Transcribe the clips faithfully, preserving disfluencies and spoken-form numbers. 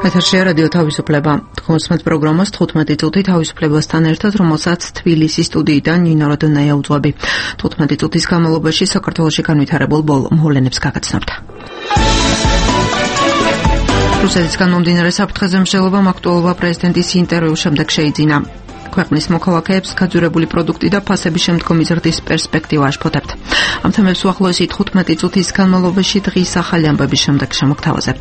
ეთერშია რადიო თავისუფლება. თქოსმეთ პროგრამას თხუთმეტი წუთი თავისუფლებასთან ერთად, რომელსაც თბილისის სტუდიიდან ნინო როდონაია უძღვები. თხუთმეტი წუთის განმავლობაში საქართველოში განვითარებულ მოვლენებს გაგაცნობთ. რუსეთისგან მომდინარე საფრთხეზე მსჯელობამ აქტუალობა პრეზიდენტის ინტერვიუს შემდეგ შეიძინა. ქვეყნის მოქალაქეებს გაძვირებული პროდუქტი და ფასების შემდგომი ზრდის პერსპექტივა აშფოთებთ. ამ თემებს უახლოესი თხუთმეტი წუთის განმავლობაში დღის ახალი ამბების შემდეგ შემოგთავაზებთ.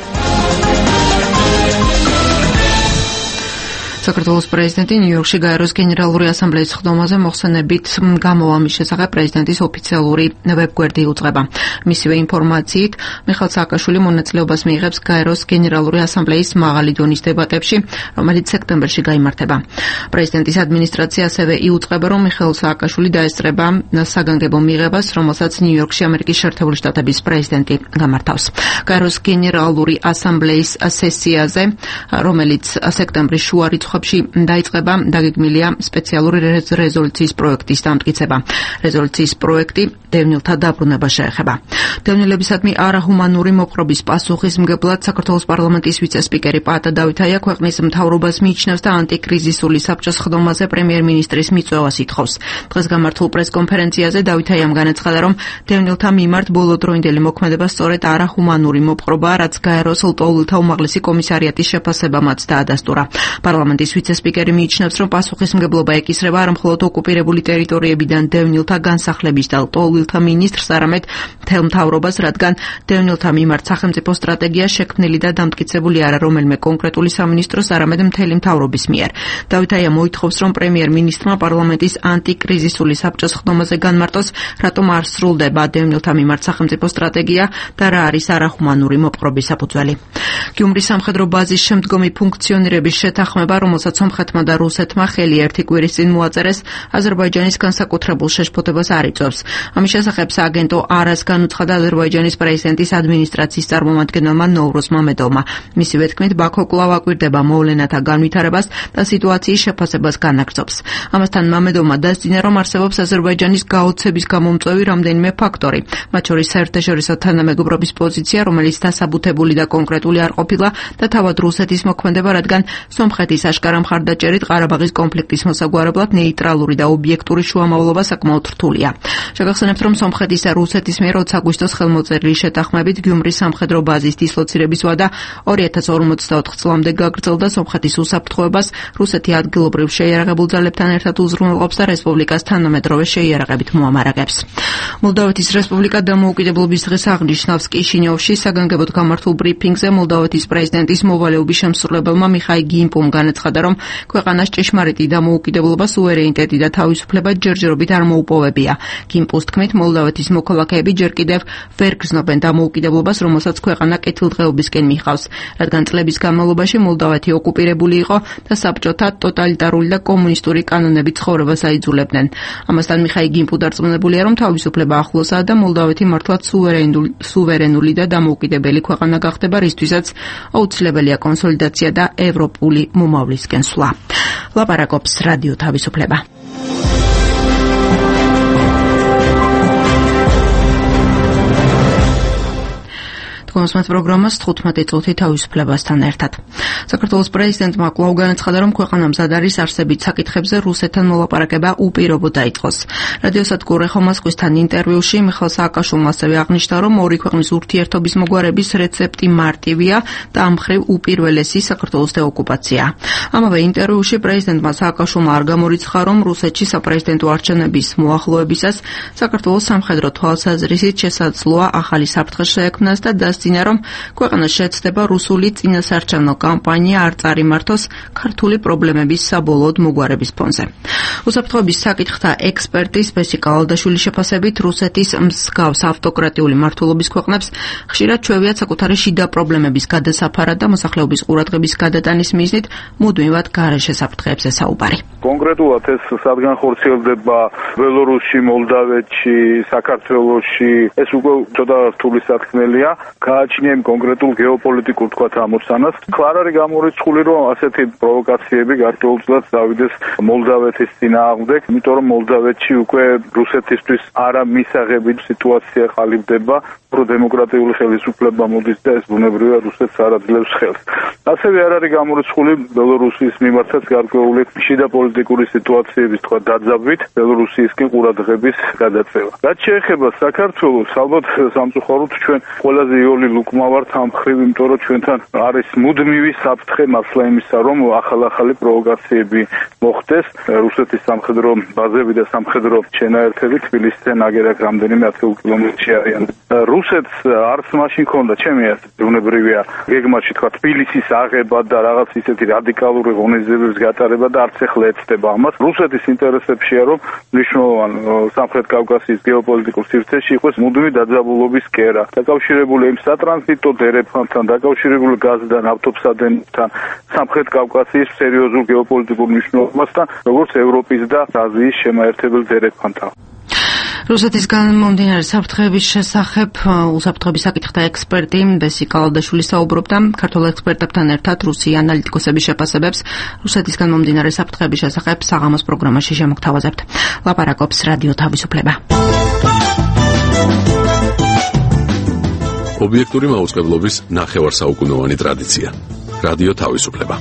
საქართველოს პრეზიდენტი ნიუ-იორკში გაეროს გენერალური ასამბლეის ხდომაზე მოხსენებით გამოვა მის შესახებ პრეზიდენტის ოფიციალური ვებგვერდი იუწყება. მისივე ინფორმაციით, მიხეილ სააკაშვილი მონაწილეობას მიიღებს გაეროს გენერალური ასამბლეის მაღალი დონის დებატებში, რომელიც სექტემბერში გაიმართება. პრეზიდენტის ადმინისტრაცია ასევე იუწყება, რომ მიხეილ სააკაშვილი დაესწრება საგანგებო მიღებას, რომელსაც ნიუ-იორკში ამერიკის შეერთებული შტატების პრეზიდენტი გამართავს. გაეროს გენერალური ასამბლეის სესიაზე, რომელიც სექტემბრის შუა რიცხვებში დაიწყება, დაგეგმილია სპეციალური რეზოლუციის პროექტის დამტკიცება. რეზოლუციის პროექტი დევნილთა დაბრუნება შეეხება. დევნილებისადმი არაჰუმანური მოპყრობის პასუხისმგებლად საქართველოს პარლამენტის ვიცე-სპიკერი პაატა დავითაია ქვეყნის მთავრობას მიიჩნევს და ანტიკრიზისული საბჭოს ხდომაზე პრემიერ-მინისტრის მიწვევას ითხოვს. დღეს გამართულ პრეს-კონფერენციაზე დავითაიამ განაცხადა, რომ დევნილთა მიმართ ბოლოდროინდელი მოქმედება სწორედ არაჰუმანური მოპყრობაა, რაც გაეროს ლტოლვილთა უმაღლესი კომისარიატის შეფასებამაც დაადასტურა. პარლამენტის ვიცე-სპიკერი მიიჩნევს, რომ პასუხისმგებლობა ეკისრება არა მხოლოდ ოკუპირებული ტერიტორიებიდან დევნილთა განსახლების და ლტოლვილთა მინისტრს, არამედ მთელ მთავრობას, რადგან დევნილთა მიმართ სახელმწიფო სტრატეგია შექმნილი და დამტკიცებული არა რომელიმე კონკრეტული სამინისტროს, არამედ მთელი მთავრობის მიერ. დავითაია მოითხოვს, რომ პრემიერ-მინისტრმა პარლამენტის ანტიკრიზისული საბჭოს ხდომაზე განმარტოს, რატომ არ სრულდება დევნილთა მიმართ სახელმწიფო სტრატეგია და რა არის არაჰუმანური მოპყრობის საფუძველი. გიუმრის სამხედრო ბაზის შემდგომი ფუნქციონირების შეთანხმება, რომელსაც სომხეთმა და რუსეთმა ხელი ერთი კვირის წინ მოაწერეს, აზერბაიჯანის განსაკუთრებულ შეშფოთებას არ იწვევს. ამის შესახებ სააგენტო არას განუცხადა აზერბაიჯანის პრეზიდენტის ადმინისტრაციის წარმომადგენელმა ნოვრუზ მამედოვმა. მისივე თქმით, ბაქო კვლავ აკვირდება მოვლენათა განვითარებას და სიტუაციის შეფასებას განაგრძობს. ამასთან მამედოვმა დასძინა, რომ არსებობს აზერბაიჯანის გაოცების გამომწვევი რამდენიმე ფაქტორი, მათ შორის საერთაშორისო თანამეგობრობის პოზიცია, რომელიც დასაბუთებული და კონკრეტული არ ყოფილა და თავად რუსეთის მოქმედება, რადგან სომხეთის აშკარა მხარდაჭერით ყარაბაღის კონფლიქტის მოსაგვარებლად ნეიტრალური და ობიექტური შუამავლობა საკმაოდ რთულია. შეგახსენებთ, რომ სომხეთის და რუსეთის მიერ ოცი აგვისტოს ხელმოწერილი შეთანხმებით გიუმრის სამხედრო ბაზის დისლოცირების ვადა ორი ათას ორმოცდაოთხ წლამდე გაგრძელდა. სომხეთის უსაფრთხოებას რუსეთი ადგილობრივ შეიარაღებულ ძალებთან ერთად უზრუნველყოფს და რესპუბლიკას თანამედროვე შეიარაღებით მოამარაგებს. მოლდავეთის რესპუბლიკა დამოუკიდებლობის დღეს აღნიშნავს. კიშინიოვში საგანგებოდ გამართულ ბრიფინგზე მოლდავეთის პრეზიდენტის მოვალეობის შემსრულებელმა მიხაილ გიმპომ განაცხადა, რომ ქვეყანას ჭეშმარიტი დამოუკიდებლობა, სუვერენიტეტი და თავისუფლება ჯერჯერობით არ მოუპოვებია. გიმპოს თქმით, მოლდავეთის მოქალაქეები ჯერ კიდევ ვერ გრძნობენ დამოუკიდებლობას, რომელსაც ქვეყანა კეთილდღეობისკენ მიჰყავს, რადგან წლების განმავლობაში მოლდავეთი ოკუპირებული იყო და საბჭოთა ტოტალიტარული და კომუნისტური კანონები ცხოვრებას აიძულებდნენ. ამასთან მიხაილ გიმპო დარწმუნებულია, რომ თავისუფლება ახლოსაა და მოლდავეთი მართლაც სუვერენული, სუვერენული და დამოუკიდებელი ქვეყანა გახდება, რისთვისაც აუცილებელია კონსოლიდაცია და ევროპული მომავლისკენ სვლა. ლაპარაკობს რადიო თავისუფლება. თქოსმეთ პროგრამას თხუთმეტი წუთი თავისუფლებასთან ერთად. საქართველოს პრეზიდენტმა კვლავ განაცხადა, რომ ქვეყანა მზად არის არსებით საკითხებზე რუსეთთან მოლაპარაკება უპირობოდ დაიწყოს. რადიოსადგურ ეხო მოსკოვთან ინტერვიუში მიხეილ სააკაშვილმა ასევე აღნიშნა, რომ ორი ქვეყნის ურთიერთობის მოგვარების რეცეპტი მარტივია და ამ მხრივ უპირველესი საქართველოს დეოკუპაცია. ამავე ინტერვიუში პრეზიდენტმა სააკაშვილმა არ გამორიცხა, რომ რუსეთში საპრეზიდენტო არჩევნების მოახლოებისას საქართველოს სამხედრო თვალსაზრისით შესაძლოა ახალი საფრთხე შეექმნას და დასძინა, რომ ქვეყანას შეეცდება რუსული წინასაარჩევნო კამპანია არ წარიმართოს ქართული პრობლემების საბოლოოდ მოგვარების ფონზე. უსაფრთხოების საკითხთა ექსპერტის ბესი კალადაშვილის შეფასებით, რუსეთის მსგავს ავტოკრატიული მმართველობის ქვეყნებს ხშირად ჩვევიათ საკუთარი შიდა პრობლემების გადასაფარად და მოსახლეობის ყურადღების გადატანის მიზნით მუდმივად გარეშე საფრთხეებზე საუბარი. კონკრეტულად ეს სადგან ხორციელდება ბელორუსში, მოლდავეთში, საქართველოში, ეს უკვე ცოტა რთული სათქმელია. გააჩნია იმ კონკრეტულ გეოპოლიტიკურ თქვა ამოცანას. ხარ არის გამორიცხული, რომ ასეთი პროვოკაციები გარკვეულწილად დავიდეს მოლდავეთის წინააღმდეგ, იმიტომ რომ მოლდავეთში უკვე რუსეთისთვის არა მისაღები სიტუაცია ყალიბდება, პროდემოკრატიული ხელისუფლება მოდის და ეს ბუნებრივია რუსეთს არ აძლევს ხელს. ასევე არ არის გამორიცხული ბელორუსიის მიმართაც გარკვეული შიდა პოლიტიკური სიტუაციების თქვა დაძაბვით ბელორუსიისკენ ყურადღების გადაწევა. რაც შეეხება საქართველოს, ალბათ სამწუხაროდ ჩვენ ყველაზე იოლი ლუკმა ვართ ამ მხრივ, იმიტომ რომ ჩვენთან არის მუდმივი საფრთხე მასლა იმისა, რომ ახალ-ახალი პროვოკაციები მოხდეს. რუსეთის სამხედრო ბაზები და სამხედრო შენაერთები თბილისიდან აგერაკ რამდენიმე ათეულ კილომეტრში არიან. რუსეთს არც მაშინ ქონდა ჩემი აზრით ბუნებრივია გეგმაში თქვა თბილისის აღება და რაღაც ისეთი რადიკალური ღონისძიებების გატარება და არც ახლა ეცდება ამას. რუსეთის ინტერესებშია, რომ მნიშვნელოვან სამხრეთ კავკასიის გეოპოლიტიკურ სივრცეში იყოს მუდმივი დაძაბულობის კერა, დაკავშირებული იმ სატრანზიტო დერეფანთან, დაკავშირებული გაზთან, ავტობსადენთან, სამხრეთ კავკასიის სერიოზულ გეოპოლიტიკურ მნიშვნელობასთან, როგორც ევროპის და აზიის შემაერთებელ დერეფანთან. რუსეთისგან მომდინარე საფრთხეების შესახებ უსაფრთხოების საკითხთა ექსპერტი ბესი კალადაშვილი საუბრობდა. ქართულ ექსპერტებთან ერთად რუსი ანალიტიკოსების შეფასებებს რუსეთისგან მომდინარე საფრთხეების შესახებ საღამოს პროგრამაში შემოგთავაზებთ. ლაპარაკობს რადიო თავისუფლება. ობიექტური მაუწყებლობის ნახევარსაუკუნოვანი ტრადიცია. რადიო თავისუფლება.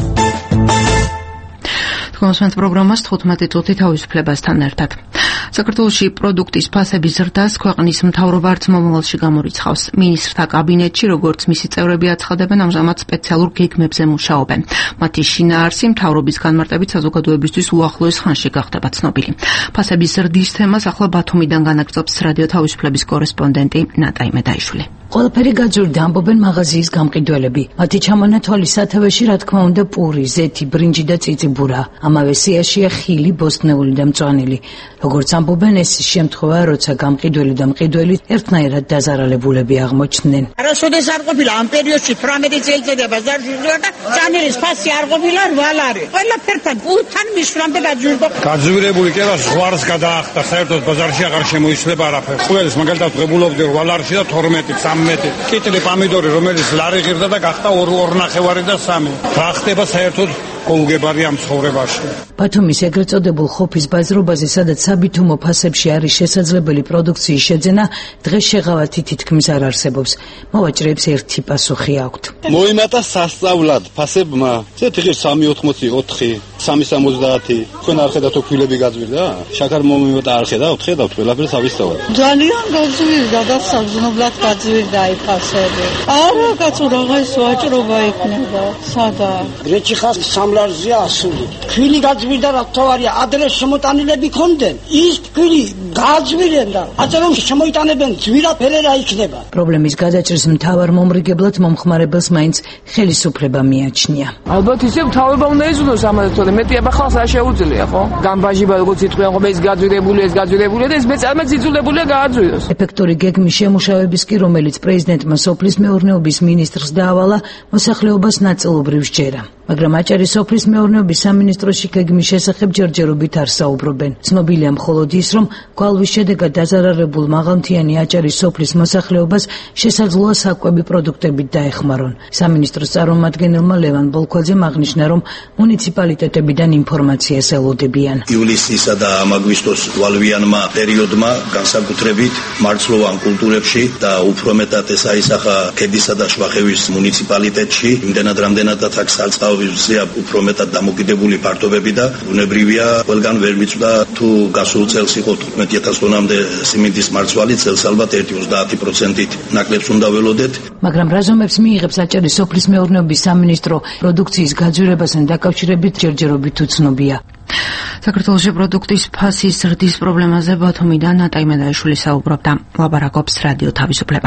კონსვენთ პროგრამას თხუთმეტი წუთი თავისუფლებასთან ერთად. საქართველოში პროდუქტის ფასების ზრდას ქვეყნის მთავრობა არც მომავალში გამორიცხავს. მინისტრთა კაბინეტში, როგორც მისი წევრები აცხადებენ, ამჟამად სპეციალურ გეგმებზე მუშაობენ. მათი შინაარსი მთავრობის განმარტებით საზოგადოებისთვის უახლოეს ხანში გახდება ცნობილი. ფასების ზრდის თემას ახლა ბათუმიდან განაგრძობს რადიო თავისუფლების კორესპონდენტი ნატა იმედაიშვილი. ყველაფერი გაძვირდა, ამბობენ მაღაზიის გამყიდველები. მათი ჩამონათვალი სათავეში, რა თქმა უნდა, პური, ზეთი, ბრინჯი და წიწიბურა. ამავე სიაშია ხილი, ბოსტნეული და მწვანილი. როგორც ამბობენ, ეს შემთხვევაა, როცა გამყიდველი და მყიდველი ერთნაირად დაზარალებულები აღმოჩნდნენ. არასოდეს არ ყოფილა ამ პერიოდში თვრამეტი წელიწადია ბაზარში და წანერის ფასი არ ყოფილა რვა ლარი. ყველაფერთან პულთან მისვლამდე გაძვირდა. გაძვირებული კერა ზღვარს გადაახტა, საერთოდ ბაზარში აღარ შემოიცვლება არაფერი. ყველს მაგალითად ღებულობდი რვა ლარში და თორმეტი, ცამეტი. კიტრი პამიდორი, რომელიც ლარი ღირდა და გახდა ორ ნახევარი და სამი. რა ხდება საერთოდ გულგებარი ამ ცხოვრებაში. ბათუმის ეგრეთ წოდებულ ხოფის ბაზრობაზე, სადაც საბითუმო ფასებში არის შესაძლებელი პროდუქციის შეძენა, დღეს შეღავათი თითქმის არ არსებობს. მოვაჭრეებს ერთი პასუხი აქვთ. მოიმატა სასწავლად ფასებმა. ზეთი სამი ოთხმოცი, ოთხი, სამი სამოცდაათი. თქვენ არ ხედავთ ქვილები გაძვირდა? შაქარ მომიმატა არ ხედავთ, ხედავთ ყველაფერი თავისთავად. ძალიან გაძვირდა და საგზნობლად გაძვირდა აი ფასები. არა, კაცო, რაღაც ვაჭრობა იქნება. სადა? გრეჩი ხას სამლარზია ასული. ქვილი გაძვირდა რა თავარია, ადრე შემოტანილები ქონდნენ. ის ქვილი გაძვირენ და აწერონ შემოიტანებენ ძვირა ფერერა იქნება. პრობლემის გადაჭრის მთავარ მომრიგებლად მომხმარებელს მაინც ხელისუფლება მიაჩნია. ალბათ ისე მთავრობა უნდა იზრუნოს ამაზე, თორემ მეტი აბა ხალხს არ შეუძლია, ხო? გამბაჟიბა როგორც იტყვიან, ხო, ეს გაძვირებულია, ეს გაძვირებულია და ეს მეწარმე ძიძულებულია გააძვიროს. ეფექტური გეგმის შემუშავების კი, რომელიც პრეზიდენტმა სოფლის მეურნეობის მინისტრს დაავალა, მოსახლეობას ნაწილობრივ სჯერა. მაგრამ აჭარის სოფლის მეურნეობის სამინისტროში გეგმის შესახებ ჯერჯერობით არ საუბრობენ. ცნობილია მხოლოდ ის, რომ გვალვის შედეგად დაზარალებულ მაღალმთიანი აჭარის სოფლის მოსახლეობას შესაძლოა საკვები პროდუქტებით დაეხმარონ. სამინისტროს წარმომადგენელმა ლევან ბოლქვაძემ აღნიშნა, რომ მუნიციპალიტეტებიდან ინფორმაციას ელოდებიან. ივლისისა და აგვისტოს გვალვიანმა პერიოდმა განსაკუთრებით მარცვლოვან კულტურებში და უფრო მეტად ეს აისახა ქედისა და შვახევის მუნიციპალიტეტში, იმდენად რამდენადაც აქ სარწყავია უფრო მეტად დამოკიდებული ფართობები და ბუნებრივია ყველგან ვერ მიწვდა თუ გასულ წელს იყო თხუთმეტი ათას ტონამდე სიმინდის მარცვალი, წელს ალბათ ერთი ოცდაათი პროცენტით ნაკლებს უნდა ველოდეთ. მაგრამ რაზომებს მიიღებს აჭარის სოფლის მეურნეობის სამინისტრო პროდუქციის გაძვირებასთან დაკავშირებით ჯერჯერობით უცნობია. საქართველოში პროდუქტის ფასის ზრდის პრობლემაზე ბათუმიდან ნატა იმედაიშვილი საუბრობდა. ლაპარაკობს რადიო თავისუფლება.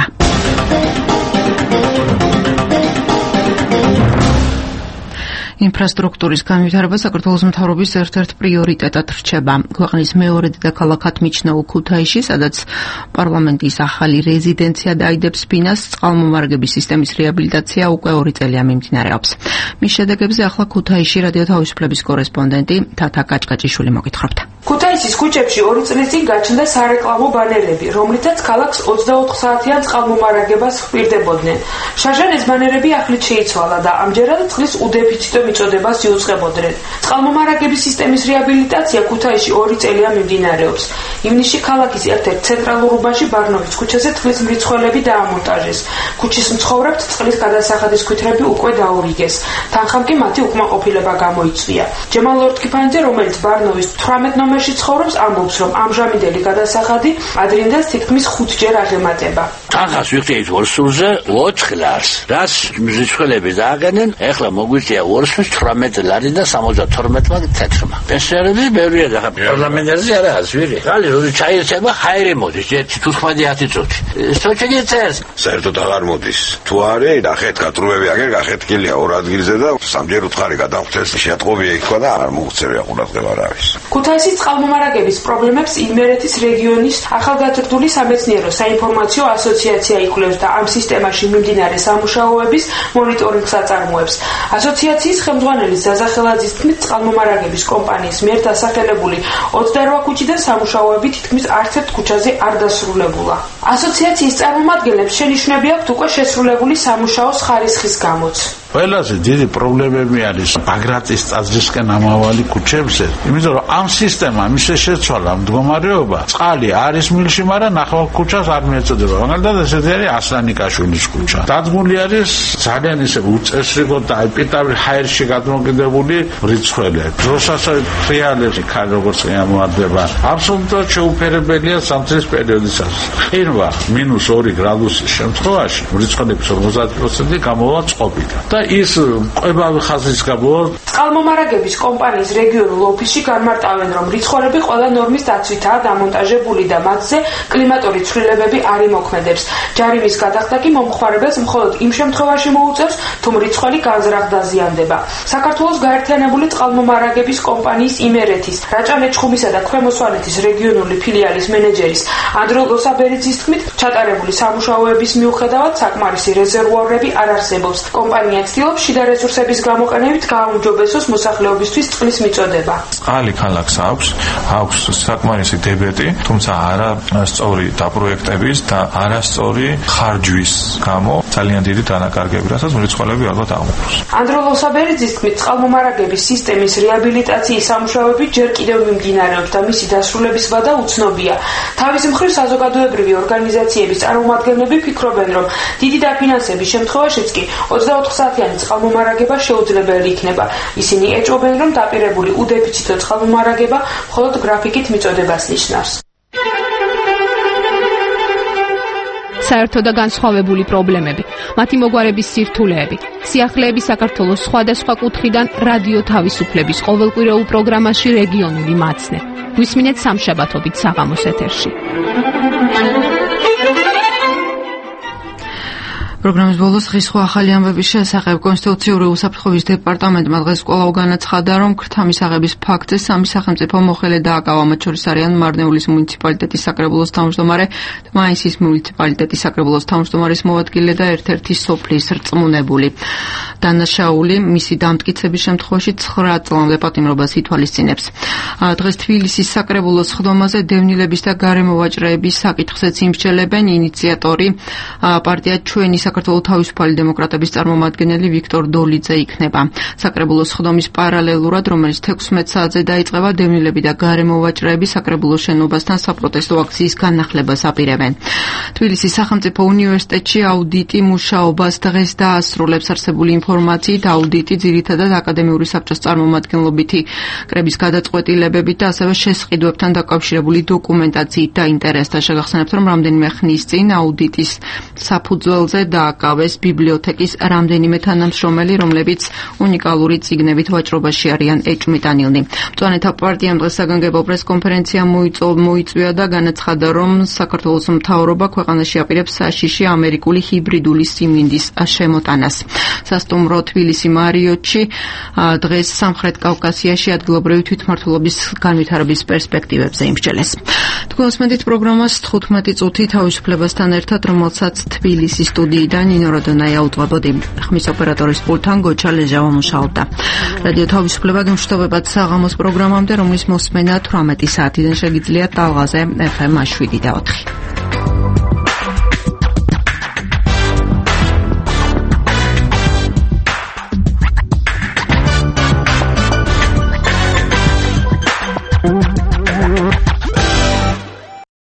ინფრასტრუქტურის განვითარება საქართველოს მთავრობის ერთ-ერთ პრიორიტეტად რჩება. ქვეყნის მეორე დედაქალაქად მიჩნეულ ქუთაისში, სადაც პარლამენტის ახალი რეზიდენცია დაიდებს ფინას, წყალმომარაგების სისტემის რეაბილიტაცია უკვე ორი წელია მიმდინარეობს. მის შედეგებზე ახლა ქუთაისში რადიო თავისუფლების კორესპონდენტი თათა კაჭკაჭიშვილი მოგითხრობთ. ქუთაისის ქუჩებში ორი წლის წინ გაჩნდა სარეკლამო ბანერები, რომლითაც ქალაქს ოცდაოთხ საათიან წყალმომარაგებას ჰპირდებოდნენ. შაშან ეს ბანერები ახლით შეიცვალა და ამჯერად წყლის უდეფიციტო მიწოდებას იუწყებოდნენ. წყალმომარაგების სისტემის რეაბილიტაცია ქუთაისში ორი წელია მიმდინარეობს. ივნისში ქალაქის ერთ-ერთ ცენტრალურ უბანში ბარნოვის ქუჩაზე წყლის მრიცხველები დაამონტაჟეს. ქუჩის მცხოვრებთ წყლის გადასახადის ქვითრები უკვე დაურიგეს. თანხამ კი მათი უკმაყოფილება გამოიწვია. ჯემალ ლორთქიფანიძე, რომელიც ბარნოვის თვრამეტ ნომერში ცხოვრობს, ამბობს, რომ ამჟამინდელი გადასახადი ადრინდელს თითქმის ხუთჯერ აღემატება. თანხას ვიხდით ორსულზე ოთხ ლარს. რას მრიცხველები დააგენენ, ეხლა მოგვიწია ორსულს თვრამეტ ლარი და სამოცდათორმეტმა თეთრმა. პენსიონერები ბევრია და პარლამენტარზე არა ასვირი. ხალი როდი ჩაირჩება, ხაირი მოდის, ერთი თურთხმეტი ათი წუთი. სოჭინი წერს. საერთოდ აღარ მოდის. თუ არის, ნახეთ, კატრუები აგერ გახეთკილია ორ ადგილზე და სამჯერ უთხარი გადამხდეს შეატყობია იქა და არ მოუღწევია ყურადღება რა არის. ქუთაისის წყალმომარაგების პრობლემებს იმერეთის რეგიონის ახალგაზრდული სამეცნიერო საინფორმაციო ასოციაცია იკვლევს და ამ სისტემაში მიმდინარე სამუშაოების მონიტორინგს აწარმოებს. ასოციაციის ხელმძღვანელის ზაზა ხელაძის თქმით, წყალმომარაგების კომპანიის მიერ დასახელებული ოცდარვა ქუჩიდან სამუშაოები თითქმის არც ერთ ქუჩაზე არ დასრულებულა. ასოციაციის წარმომადგენლებს შენიშვნები აქვთ უკვე შესრულებული სამუშაოს ხარისხის გამოც. ყველაზე დიდი პრობლემები არის ბაგრატის ტაძრისკენ ამავალი ქუჩებზე, იმიტომ რომ ამ სისტემამ ისე შეცვალა მდგომარეობა, წყალი არის მილში, მაგრამ ნახევარ ქუჩას არ მიეწოდება. მაგალითად, ესეთი არის ასლანიკაშვილის ქუჩა. დადგმული არის ძალიან ისე უწესრიგო და პიტავი ჰაერში გადმოკიდებული მრიცხველი. დროშასაც რეალებში ხარ როგორც ამოადება. აბსოლუტურად შეუფერებელია სამთრის პერიოდისას. ხილვა მინუს ორი გრადუსის შემთხვევაში მრიცხველების ორმოცდაათი პროცენტი გამოვა წყობიდან. და ის ყვებავი ხაზის გამო წყალმომარაგების კომპანიის რეგიონულ ოფისში განმარტავენ, რომ რიცხველები ყველა ნორმის დაცვითაა დამონტაჟებული და მათზე კლიმატური ცვლილებები არ იმოქმედებს. ჯარიმის გადახდა კი მომხმარებელს მხოლოდ იმ შემთხვევაში მოუწევს, თუ მრიცხველი განზრახ დაზიანდება. საქართველოს გაერთიანებული წყალმომარაგების კომპანიის იმერეთის, რაჭა-ლეჩხუმისა და ქვემო სვანეთის რეგიონული ფილიალის მენეჯერის ანდრო ლოსაბერიძის თქმით, ჩატარებული სამუშაოების მიუხედავად საკმარისი რეზერვუარები არ არსებობს. კომპანია ცდილობს შიდა რესურსების გამოყენებით გააუმჯობესოს მოსახლეობისთვის წყლის მიწოდება. წყალი ქალაქს აქვს, აქვს საკმარისი დებეტი, თუმცა არა სწორი დაპროექტების და არასწორი ხარჯვის გამო ძალიან დიდი დანაკარგები, რასაც მრიცხველები ალბათ აღმოფხვრს. ანდრო ლოსაბერიძის თქმით, წყალმომარაგების სისტემის რეაბილიტაციის სამუშაოები ჯერ კიდევ მიმდინარეობს და მისი დასრულების ვადა უცნობია. თავის მხრივ საზოგადოებრივი ორგანიზაციების წარმომადგენლები ფიქრობენ, რომ დიდი დაფინანსების შემთხვევაშიც კი ოცდაოთხ საათიანი წყალმომარაგება შეუძლებელი იქნება. ისინი ეჭვობენ, რომ დაპირებული უდეფიციტო წყალმომარაგება მხოლოდ გრაფიკით მიწოდებას ნიშნავს. საერთო და განსხვავებული პრობლემები, მათი მოგვარების სირთულეები, სიახლეები საქართველოს სხვადასხვა კუთხიდან რადიო თავისუფლების ყოველკვირეულ პროგრამაში რეგიონული მაცნე. გვისმინეთ სამშაბათობით საღამოს ეთერში. პროგრამის ბოლოს ღირს სხვა ახალი ამბების შესახებ კონსტიტუციური უსაფრთხოების დეპარტამენტმა დღეს კვლავ განაცხადა, რომ ქრთა მისაღების ფაქტზე სამი სახელმწიფო მოხელე დააკავა, მათ შორის არიან მარნეულის მუნიციპალიტეტის საკრებულოს თავმჯდომარე, თმაისის მუნიციპალიტეტის საკრებულოს თავმჯდომარის მოადგილე და ერთ-ერთი სოფლის რწმუნებული. დანაშაული მისი დამტკიცების შემთხვევაში ცხრა წლამდე პატიმრობას ითვალისწინებს. დღეს თბილისის საკრებულოს ხდომაზე დევნილების და გარემოვაჭრეების საკითხზეც იმსჯელებენ ინიციატორი პარტია ჩვენი საქართველოს თავისუფალი დემოკრატების წარმომადგენელი ვიქტორ დოლიძე იქნება. საკრებულოს ხდომის პარალელურად, რომელიც თექვსმეტ საათზე დაიწყება, დევნილები და გარემოვაჭრეები საკრებულოს შენობასთან საპროტესტო აქციის განახლებას აპირებენ. თბილისის სახელმწიფო უნივერსიტეტში აუდიტი მუშაობას დღეს დაასრულებს. არსებული ინფორმაციით, აუდიტი ძირითადად აკადემიური საბჭოს წარმომადგენლობითი კრების გადაწყვეტილებებით და ასევე შესყიდვებთან დაკავშირებული დოკუმენტაციით დაინტერესდა. შეგახსენებთ, რომ რამდენიმე ხნის წინ აუდიტის საფუძველზე დააკავეს ბიბლიოთეკის რამდენიმე თანამშრომელი, რომლებიც უნიკალური წიგნებით ვაჭრობაში არიან ეჭვმიტანილნი. მწვანეთა პარტიამ დღეს საგანგებო პრესკონფერენცია მოიწვია და განაცხადა, რომ საქართველოს მთავრობა ქვეყანაში აპირებს საშიში ამერიკული ჰიბრიდული სიმინდის შემოტანას. სასტუმრო თბილისი მარიოტში დღეს სამხრეთ კავკასიაში ადგილობრივი თვითმმართველობის განვითარების პერსპექტივებზე იმსჯელეს. თქვენსმენთ პროგრამას თხუთმეტი წუთი თავისუფლებასთან ერთად, რომელსაც თბილისის სტუდიიდან ნინო როდონაია უძღვებოდი. ხმის ოპერატორის პულტთან გოჩა ლეჟავა მუშაობდა. რადიო თავისუფლება გემშვიდობებად საღამოს პროგრამამდე, რომლის მოსმენა თვრამეტი საათიდან შეგიძლიათ ტალღაზე ეფ ემ შვიდი და ოთხი.